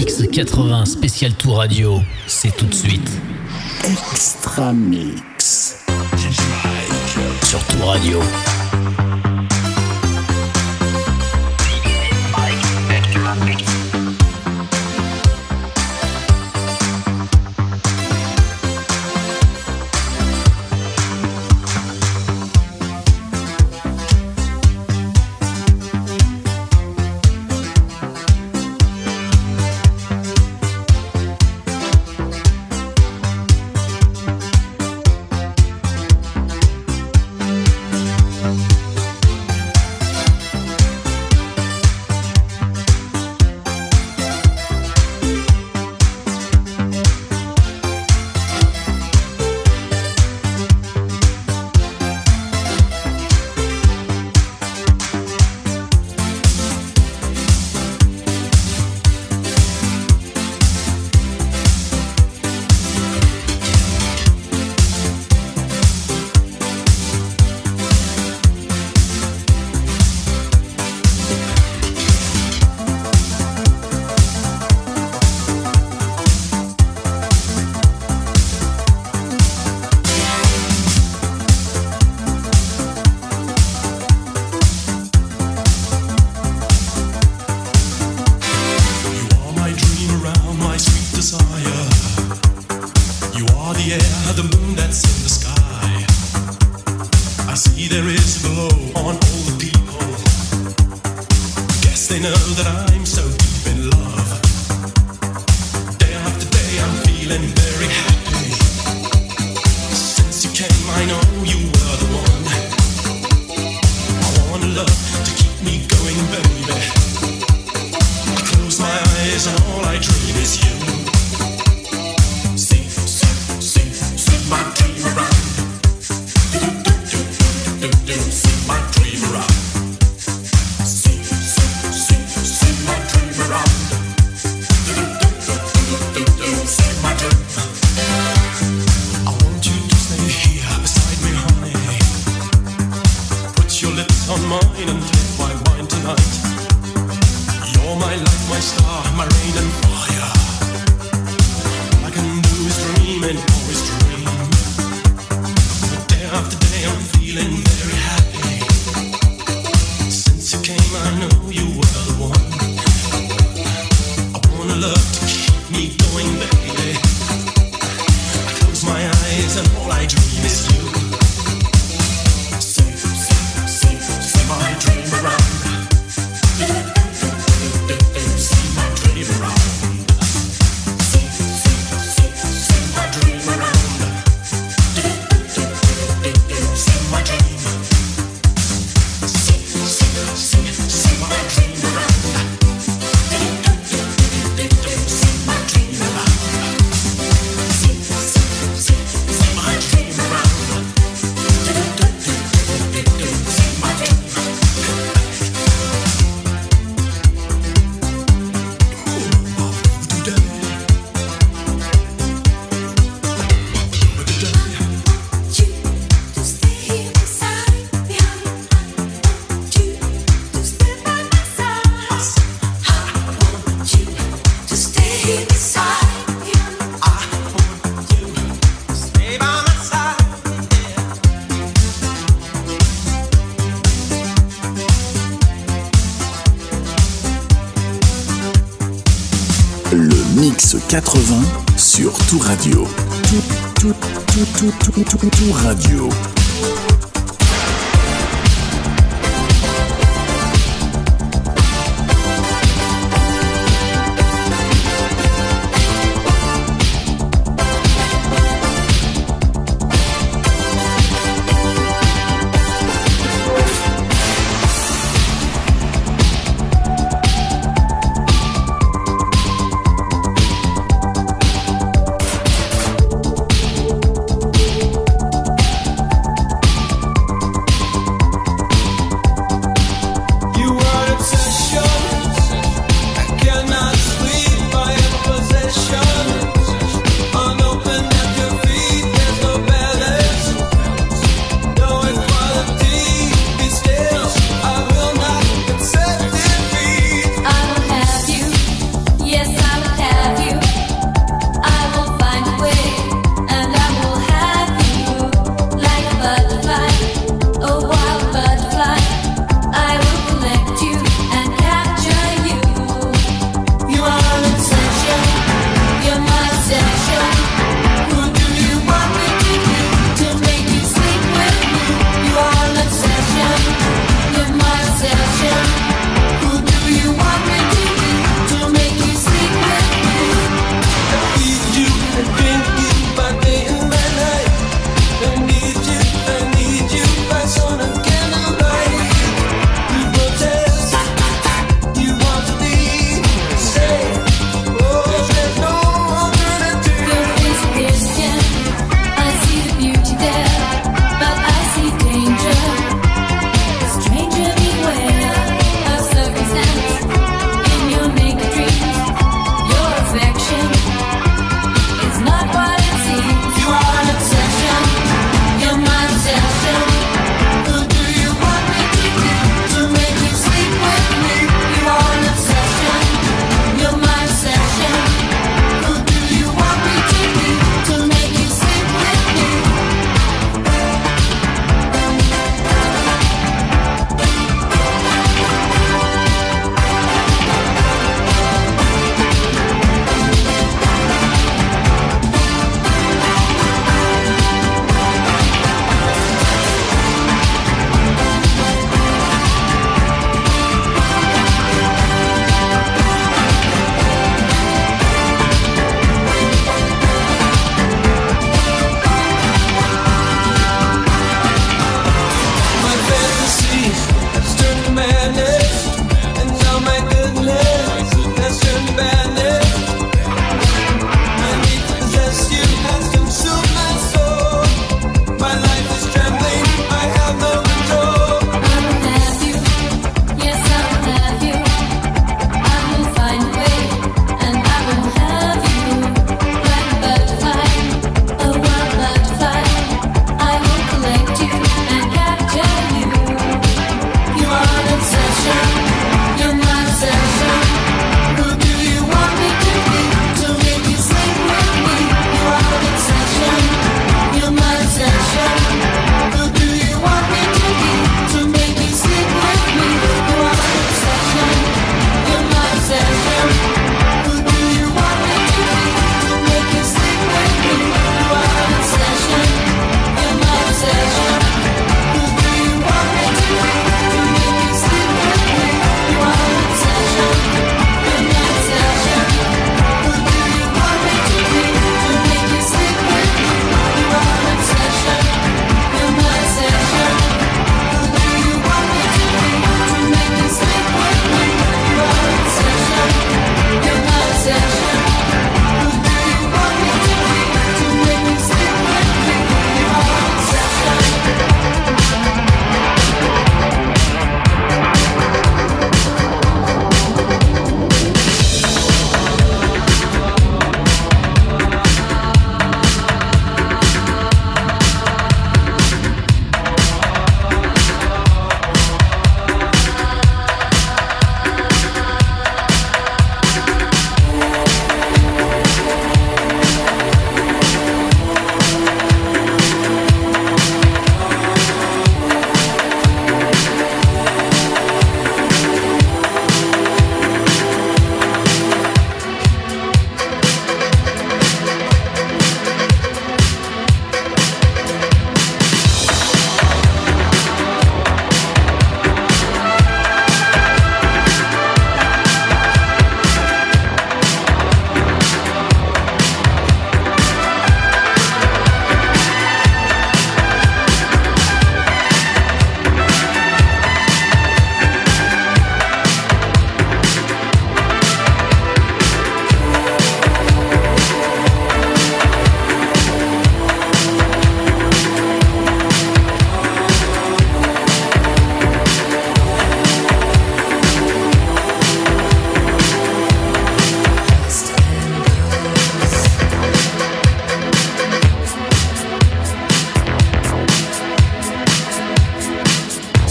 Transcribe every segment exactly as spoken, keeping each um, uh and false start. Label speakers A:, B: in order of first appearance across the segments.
A: Mix quatre-vingts spécial Tour Radio, c'est tout de suite.
B: Extra Mix
A: sur Tour Radio.
B: quatre-vingts sur Tour Radio. Tour, Tour, Tour, Tour, Tour, Tour Radio.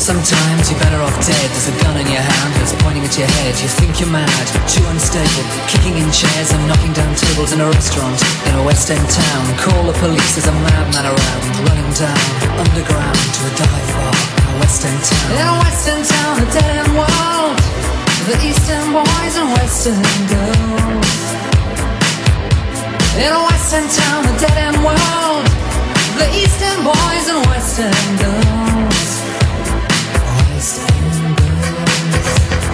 C: Sometimes you're better off dead. There's a gun in your hand that's pointing at your head. You think you're mad, too unstable, kicking in chairs and knocking down tables in a restaurant in a West End town. Call the police, there's a madman around, running down underground to a dive bar in a West End town. In a West End town, a dead end world, the East End boys and West End girls. In a West End town, a dead end world, the East End boys and West End girls. West End girls.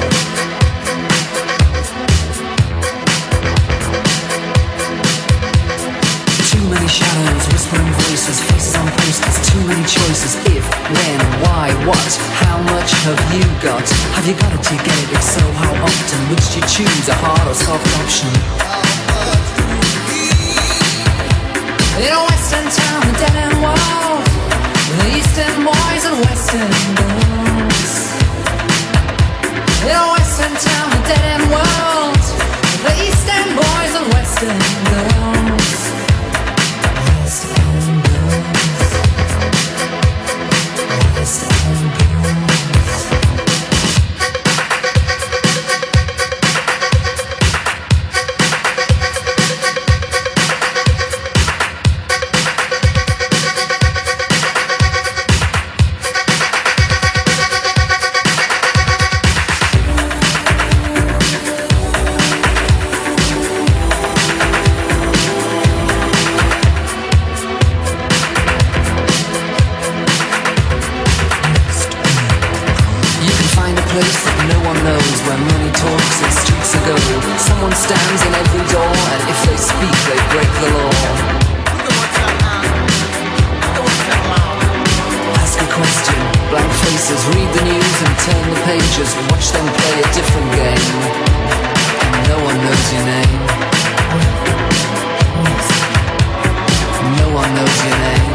C: Too many shadows, whispering voices, faces on posters, too many choices. If, when, why, what, how much have you got? Have you got it, do you get it? If so, how often? Which do you choose, a hard or soft option? In a West End town, a dead end world, the East End boys and West End girls. In a West End town, a dead end world, the East End boys and West End girls. West End girls. West End girls. Someone stands in every door, and if they speak, they break the law. Ask a question, blank faces, read the news and turn the pages. Watch them play a different game, and no one knows your name. No one knows your name.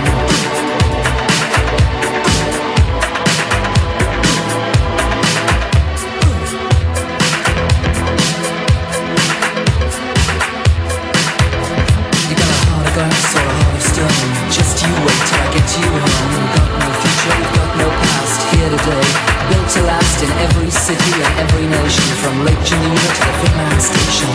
C: Just you wait till I get you home. You've got no future, you've got no past. Here today, built to last in every city and every nation, from Lake Geneva to the Finland Station.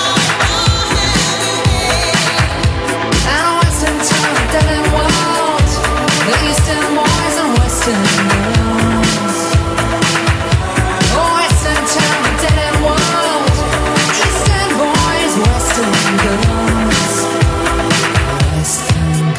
C: And a Western town, a dead end world, the Eastern boys and Western girls. A Western town, a dead end world, Eastern boys, Western girls. Western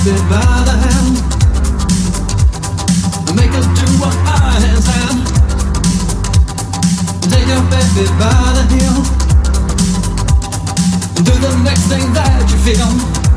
D: baby by the hand. Make us do what our hands can. Take your baby by the heel. Do the next thing that you feel.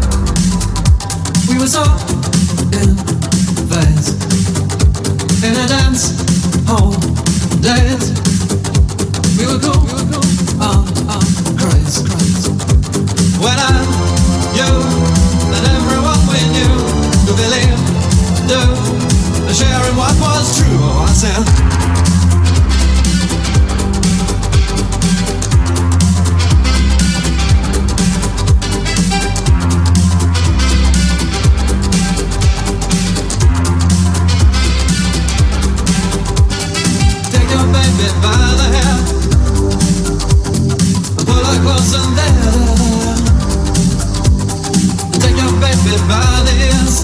D: We were so in phase, in a dance hall days. We were cool, we were cool, oh, oh, crazy, crazy. When I, you, and everyone we knew to believe, do, sharing what was true, oh, I said. By the hair, pull her close and there. Take your baby by the ears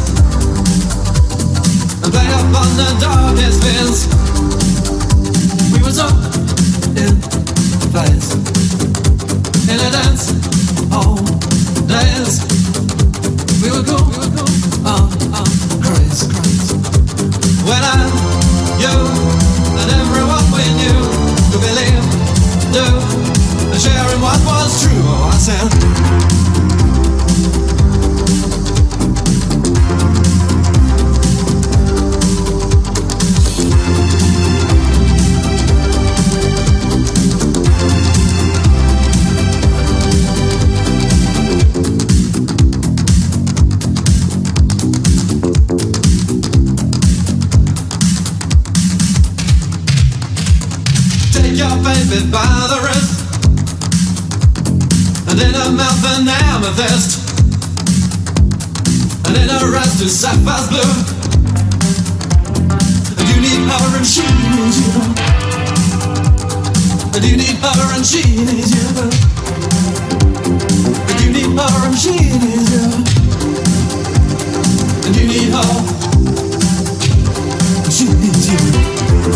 D: and play upon the darkest fears. We were so in phase, in a dance all days. We were cool, we were cool, oh, oh, crazy, crazy. When I, you, and everyone we knew to believe, do, sharing what was true, oh, I said. Baby by the wrist, and in her mouth an amethyst, and in her eyes two sapphires blue. And you need her and she needs you, and you need her and she needs you, and you need her and she needs you, and you need her and she needs you.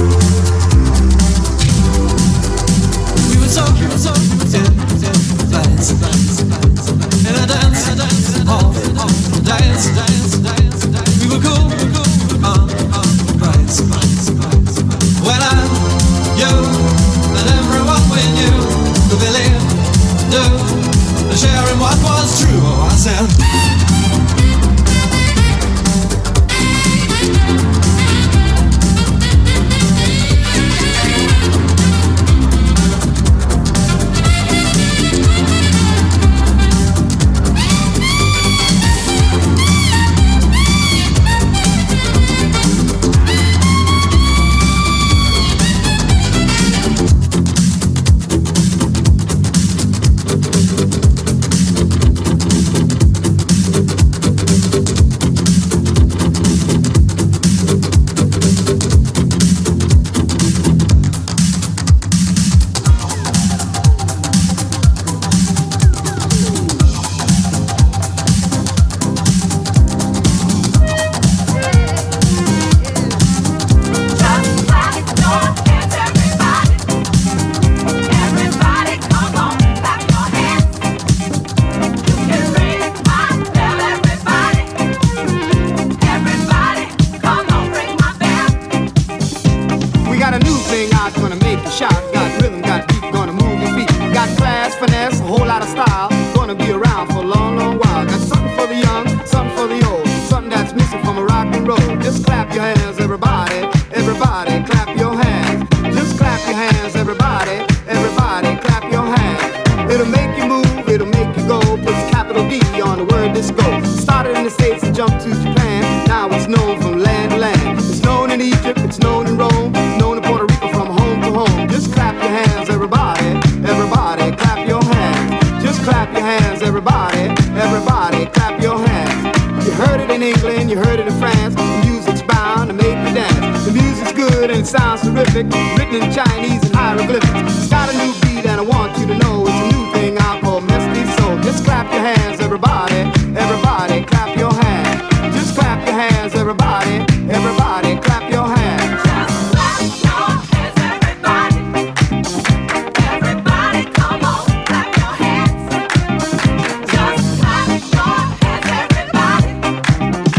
D: So, so, in, in, dance, dance, in a dance, dance, oh, oh, dance, dance, dance, dance. We were cool, we were cool, oh, oh, craze, craze, craze. When I, you, and everyone we knew to believe, do, sharing what was true, oh, I said. Written in Chinese and hieroglyphics. It's got a new beat and I want you to know it's a new thing I call Misty Soul. Just clap your hands, everybody, everybody, clap your hands. Just clap your hands, everybody, everybody, clap your hands.
E: Just clap your hands, everybody. Everybody, come on, clap your hands. Just clap your hands, everybody.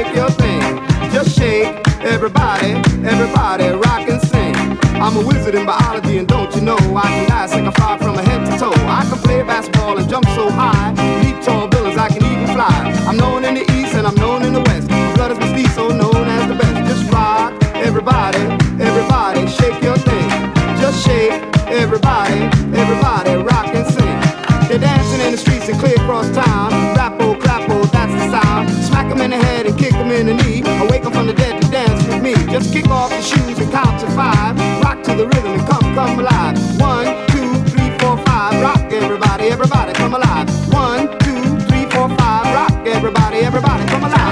F: shake your thing. Just shake, everybody, everybody, rock and sing. I'm a wizard in biology and don't you know I can dissect a fly from a head to toe. I can play basketball and jump so high, leap tall buildings, I can even fly. I'm known in the east and I'm known in the west. My blood is mestizo, known as the best. Just rock, everybody, everybody, shake your thing. Just shake, everybody, everybody, rock and sing. They're dancing in the streets and clear across town. Rappo, clappo, that's the sound. Smack them in the head and kick them in the knee. Awake them from the dead to dance with me. Just kick off the shoes and count to five. Rock to the rhythm and come, come alive. One, two, three, four, five. Rock, everybody, everybody, come alive. One, two, three, four, five. Rock, everybody, everybody, come alive.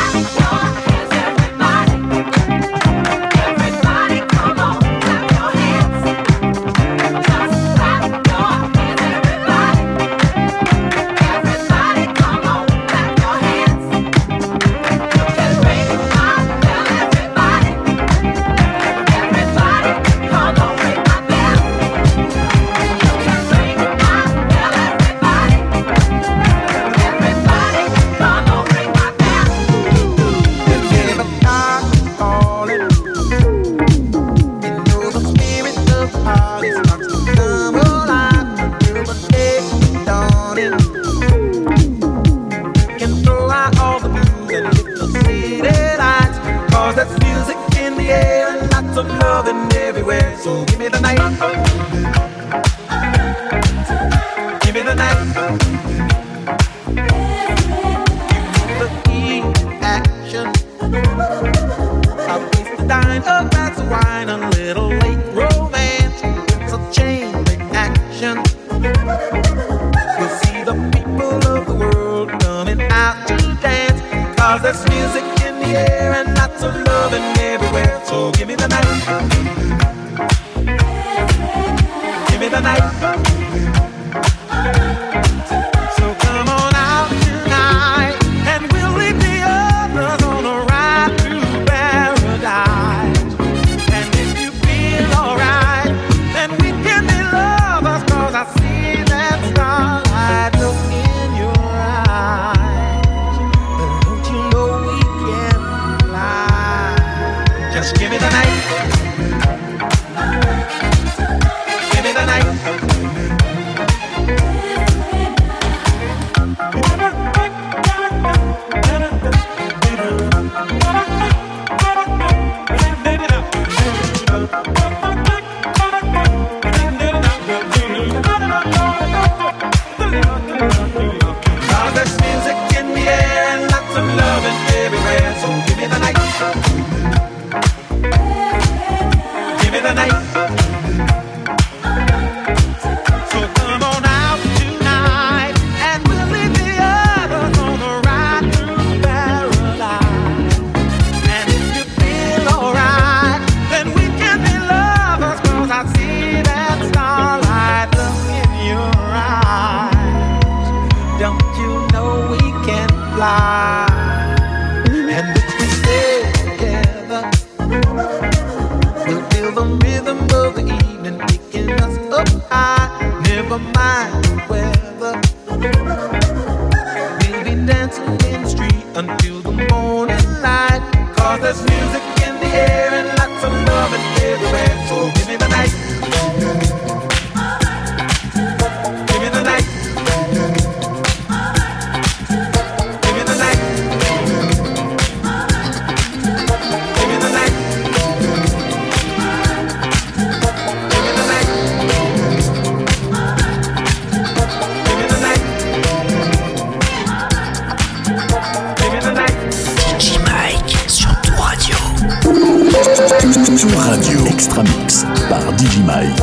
B: Tour Radio Extra Mix par D J Mike.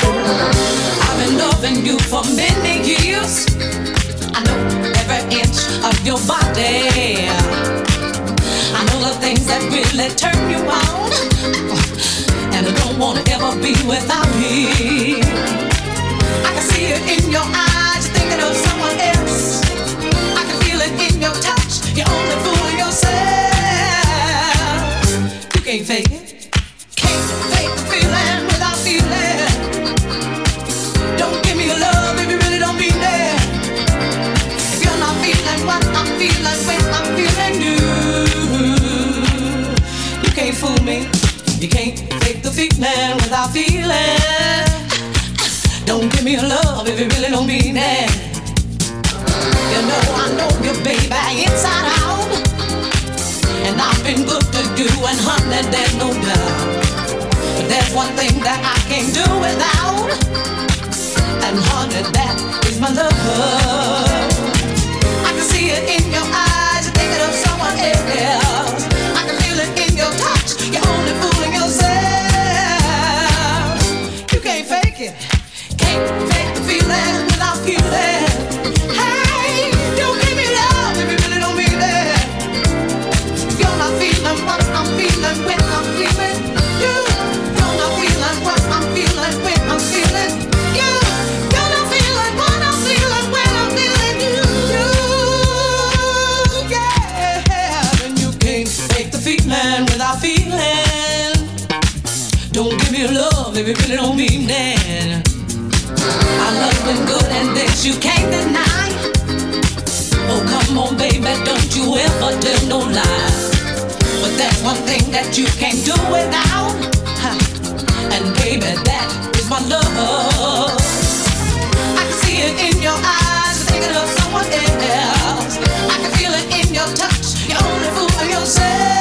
G: I've been loving you for many years. I know every inch of your body. I know the things that really turn you on, and I don't wanna ever be without me. I can see it in your eyes, thinking of someone else. I can feel it in your touch. You're only fooling yourself. You can't fake it. What I'm feeling when I'm feeling you. feeling. Don't give me love if you really don't mean it. You know I know you, baby, inside out. And I've been good to you, and honey, there's no doubt. But there's one thing that I can't do without, and honey, that is my love. I can see it in your eyes, you're thinking of someone else. I can feel it in your touch, you're only fooling yourself. You can't fake it, can't fake the feeling without feeling. Hey, don't give me love if you really don't mean it. If you're not feeling what I'm feeling when I'm feeling you, you're not feeling what I'm feeling when I'm feeling you. You're not feeling what I'm feeling when I'm feeling you. Yeah, and you can't fake the feeling without feeling. Don't give me love if you really don't mean it. Our love's been good and this you can't deny. Oh, come on, baby, don't you ever tell no lie. But there's one thing that you can't do without, huh? And baby, that is my love. I can see it in your eyes, you're thinking of someone else. I can feel it in your touch, you're only fooling yourself.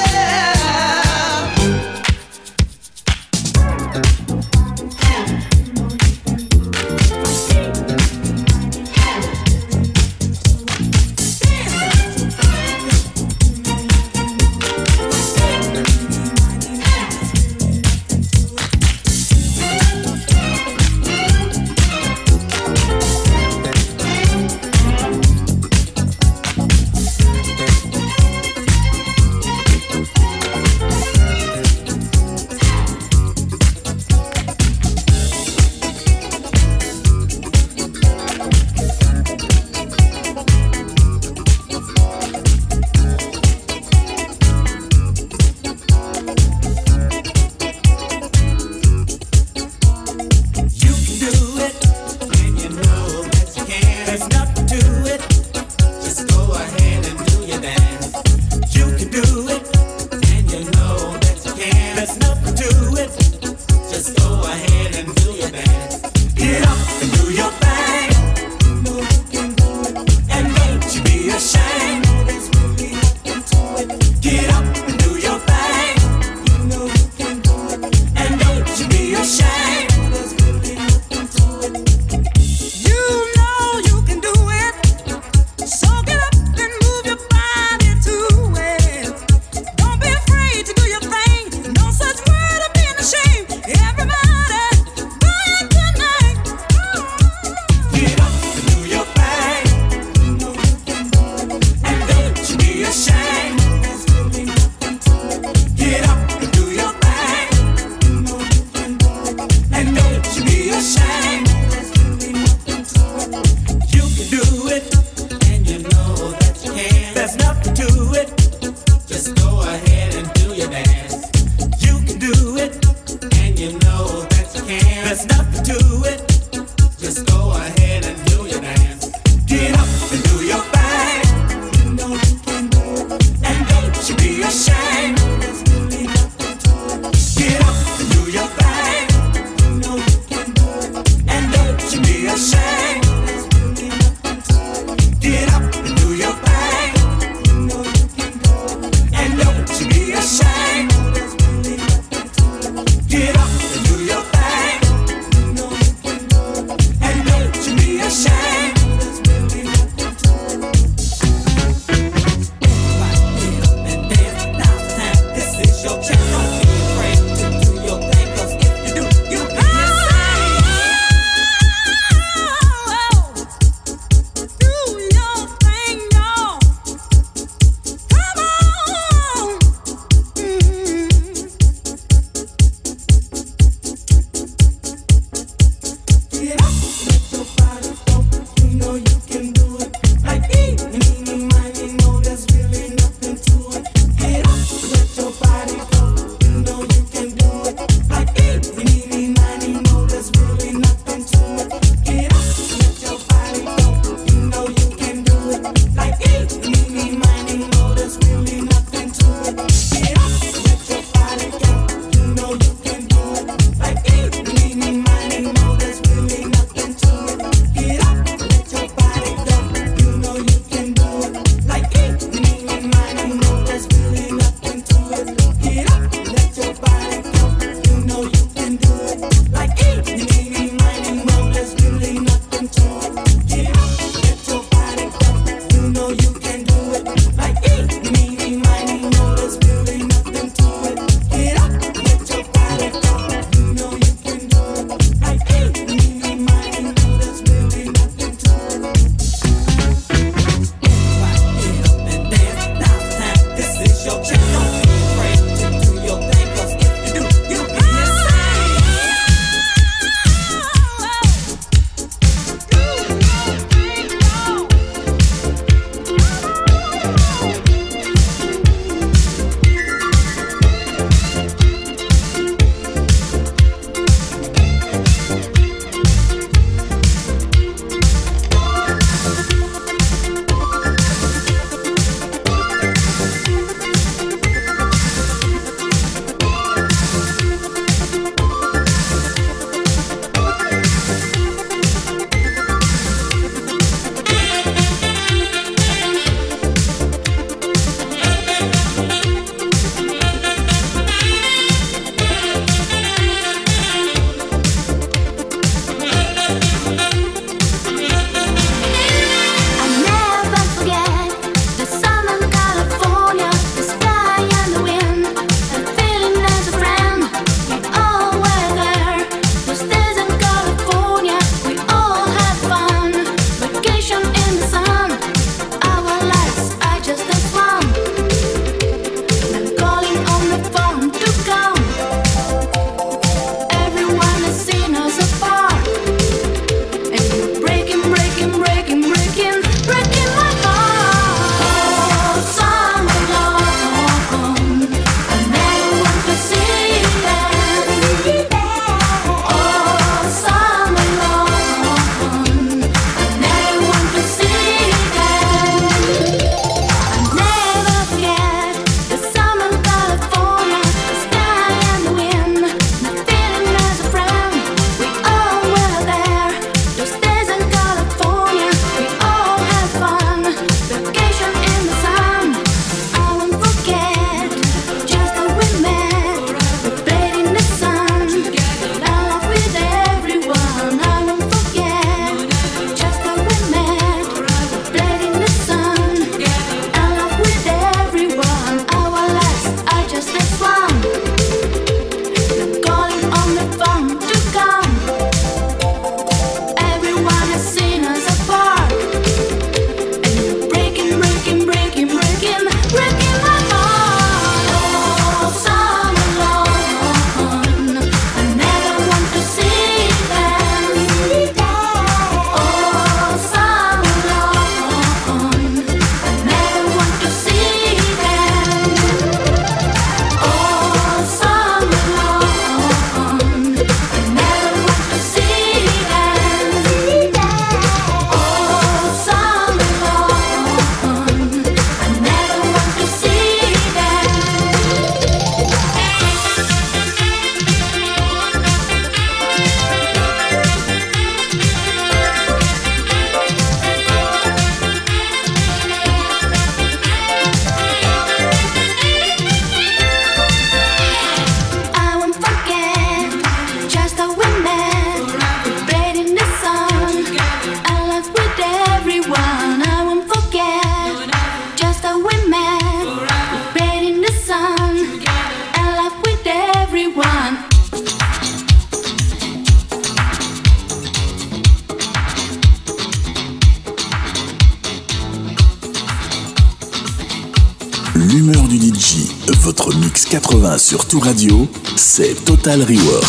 B: l'humeur du D J, votre mix quatre-vingts sur Tour Radio, c'est Total Rework.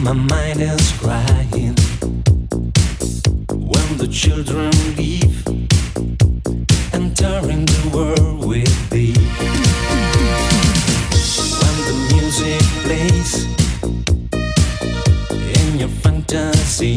H: my mind is crying when the children leave, entering the world with thee. When the music plays in your fantasy,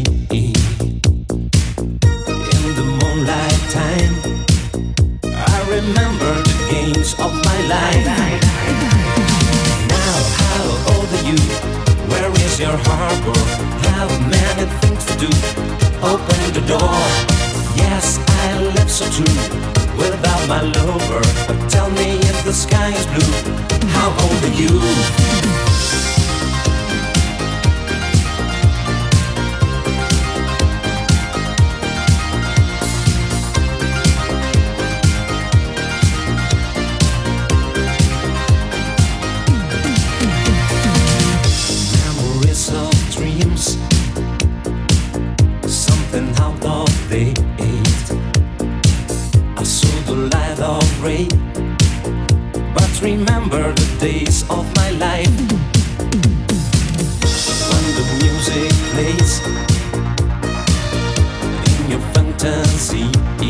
H: in the moonlight time, I remember the games of my life. Now, how old are you? Where is your harbor? Have many things to do. Open the door. Yes, I live so true without my lover. But tell me if the sky is blue. How old are you? Remember the days of my life when the music plays in your fantasy,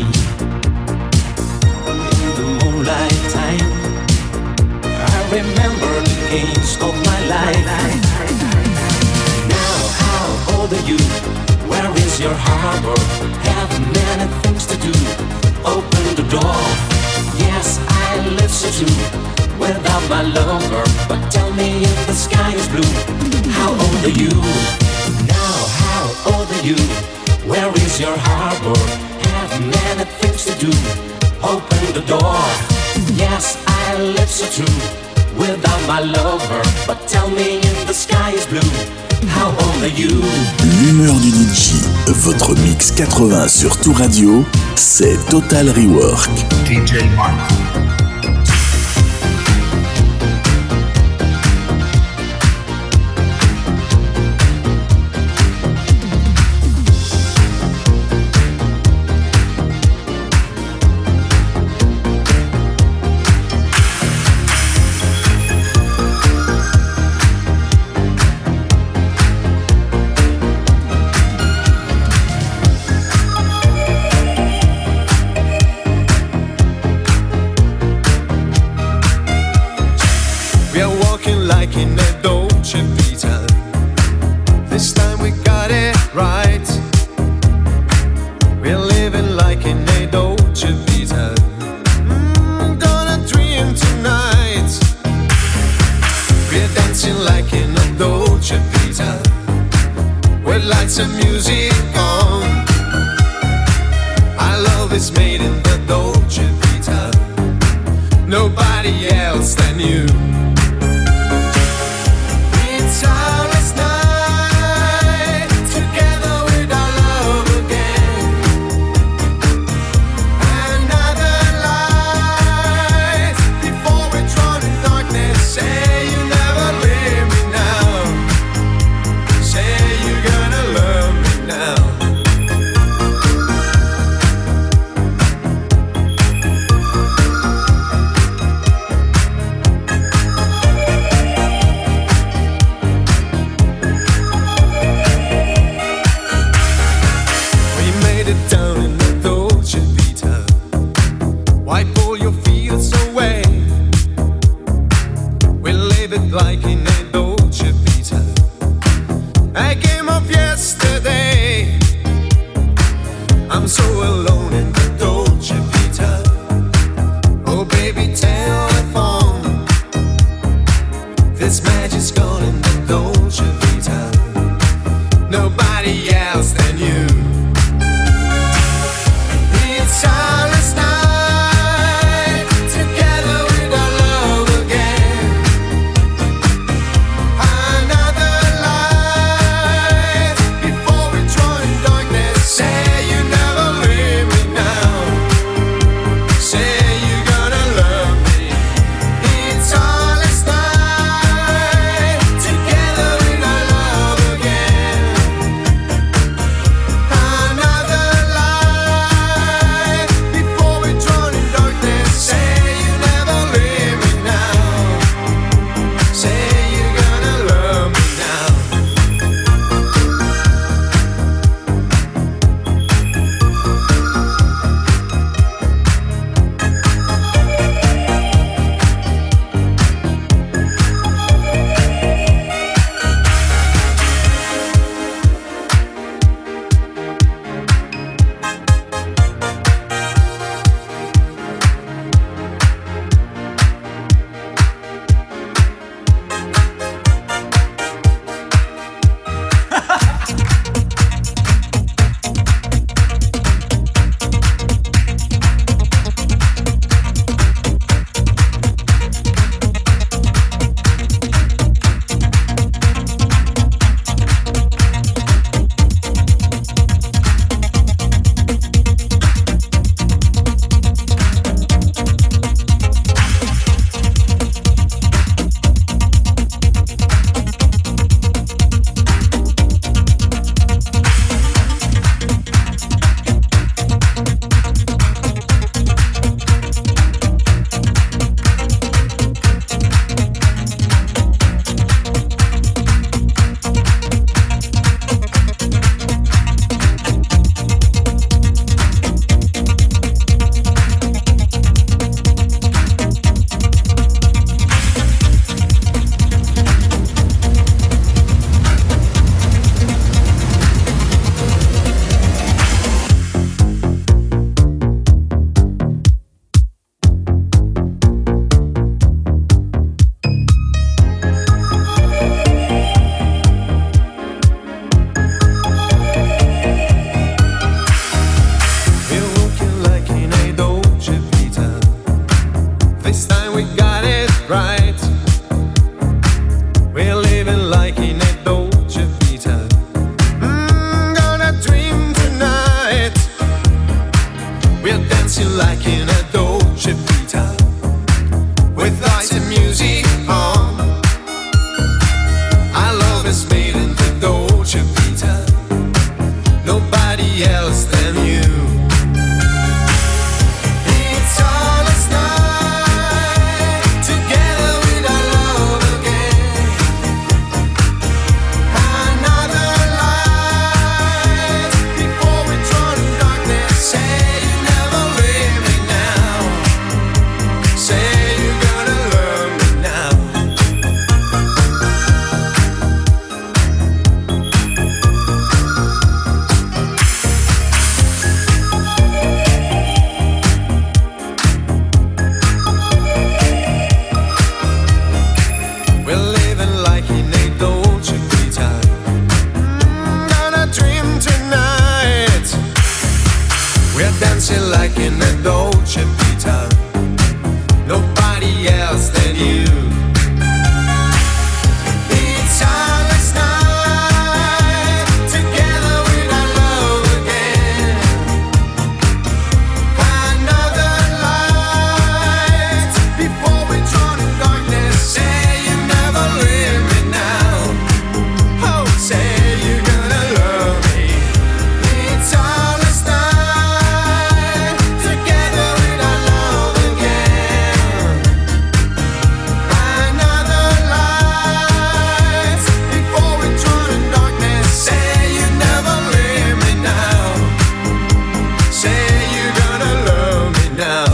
H: in the moonlight time. I remember the games of my life. Now, how old are you? Where is your harbor? Have many things to do. Open the door. Yes, I live so true without my lover. But tell me if the sky is blue. How old are you? Now, how old are you? Where is your harbor? Have many things to do. Open the door. Yes, I live so true without my lover. But tell me if the sky is blue. How old are you?
B: L'humeur du D J, votre mix quatre-vingts sur Tour Radio, c'est Total Rework.
I: D J Marco. is made in the Dolce Vita. Nobody else than you. It's all this night together with our love again. Another light before we drown in darkness. Say you never leave me now. Say you're gonna love me now. We're living like in a Dolce Vita. Mm, on a dream tonight. We're dancing like in a Dolce Vita. Nobody else than you. It's all this night together with our love again. Another light before we drown in darkness. Say you never leave me now. Oh, say you're gonna love me. It's all this night together with our love again. Another light before we drown in darkness. Say you never leave me now. Say you're gonna love me now.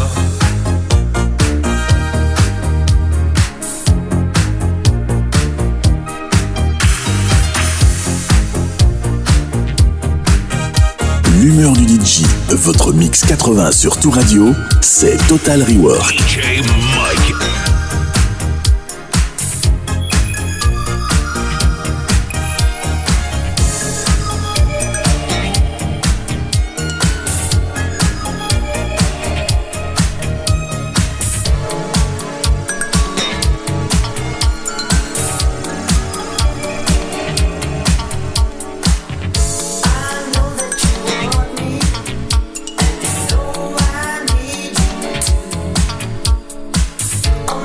B: L'humeur du D J, votre mix quatre-vingts sur Tour Radio, c'est Total Rework.
J: D J Mike.
E: Oh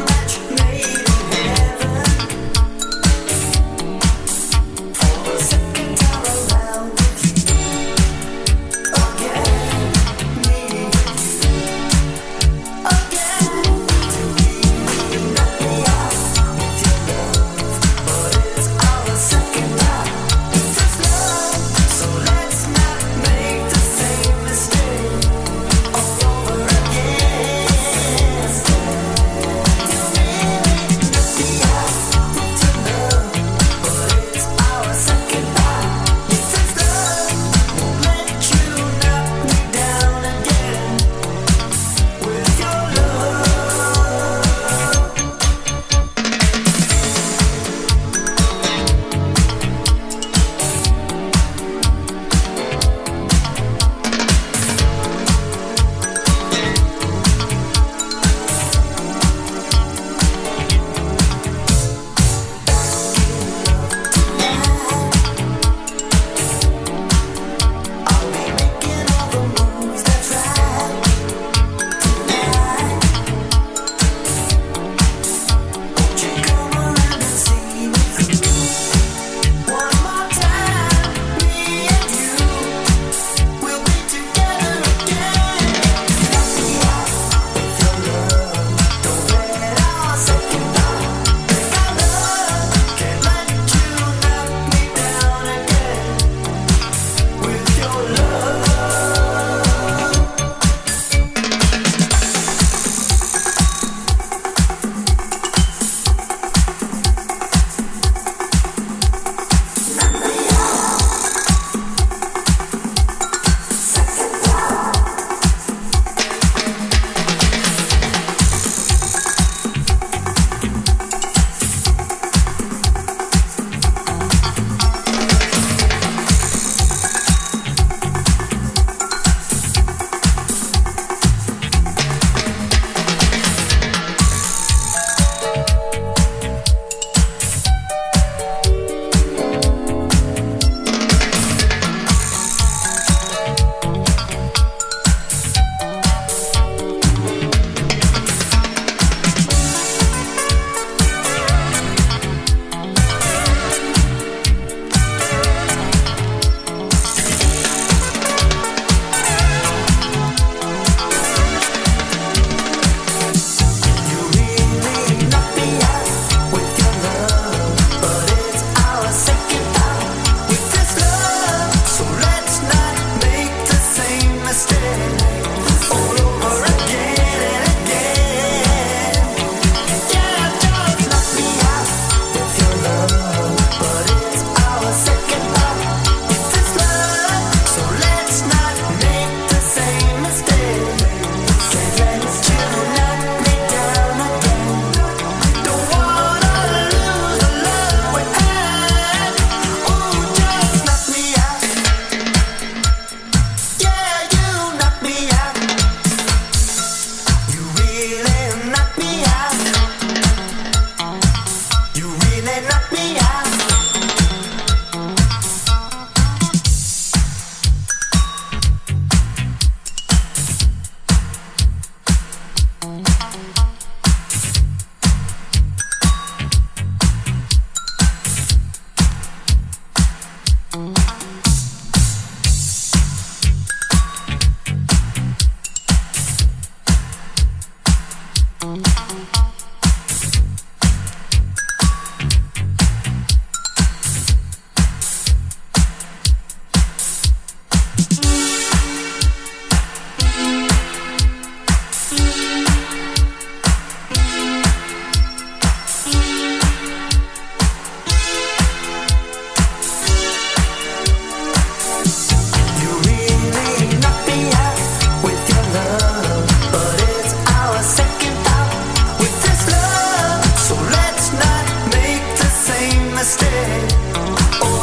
I: Oh,